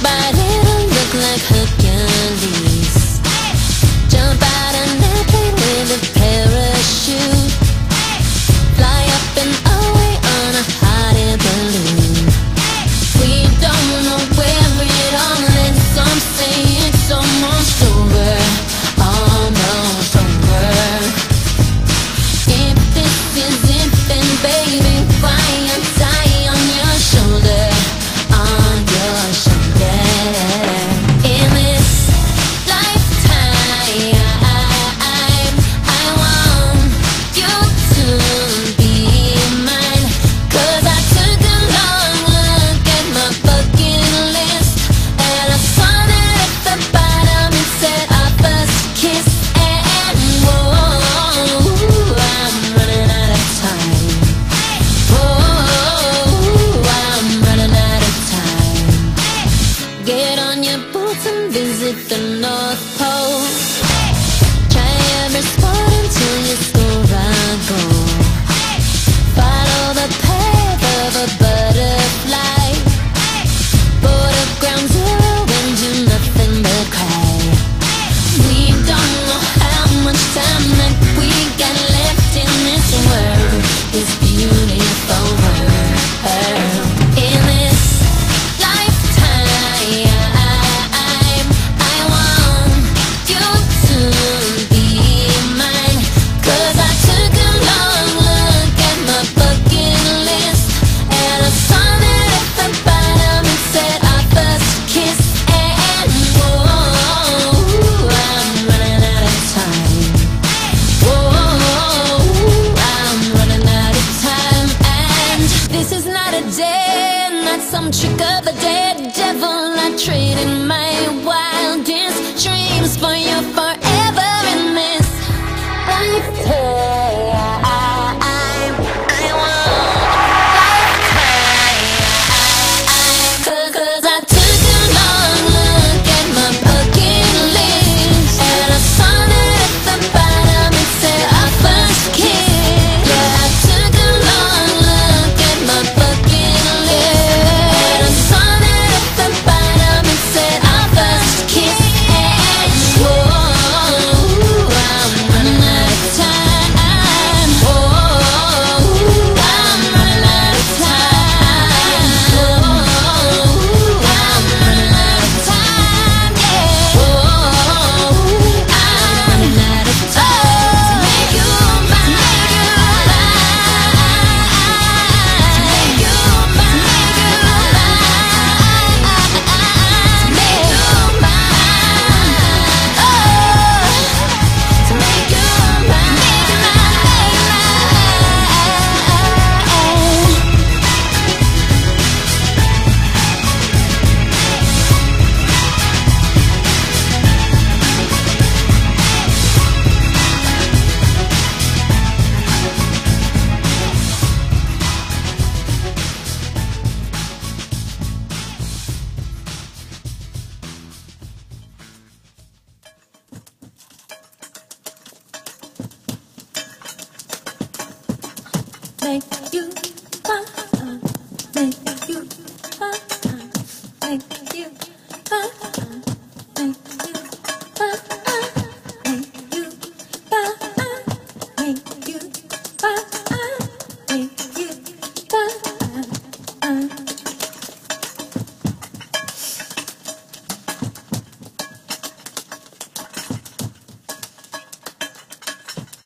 but it'll look like Hercules. Jump out an airplane with a parachute. Fly up and away on a hot air balloon. We don't know where it all ends. Some say it's almost over, almost over. If this is it, then baby, why I'm die on your shoulder, on your shoulder. In this lifetime, I want you to be mine. 'Cause I took a long look at my bucket list, and I saw that at the bottom it said our first kiss. And whoa, I'm running out of time. Whoa, I'm running out of time. Get on your boots and visit the North Pole. Try every sport until you score a goal. Follow the path of a butterfly. Board up ground zero and do nothing but cry. We don't know how much time that we got left in this world, this beautiful world. In this lifetime, I want you to be mine. 'Cause I took a long look at my bucket list, and I saw that at the bottom it said our first kiss. And whoa, I'm running out of time. Whoa, I'm running out of time. And this is not a day, not some trick of the dead devil. I traded my wildest dreams for your forever in this lifetime. I want lifetime. 'Cause I took a long look at my bucket list, and I saw that at the bottom it said our first kiss. Yeah, I took a long look at my bucket list, and I saw that at the bottom it said our first kiss. And whoa, I'm running out of time. Whoa, I'm running out of time. Whoa, I'm running out of time. Yeah. Whoa, I'm running out of time. To make you mine, to make you mine, to make you mine, oh, to make you mine. Make you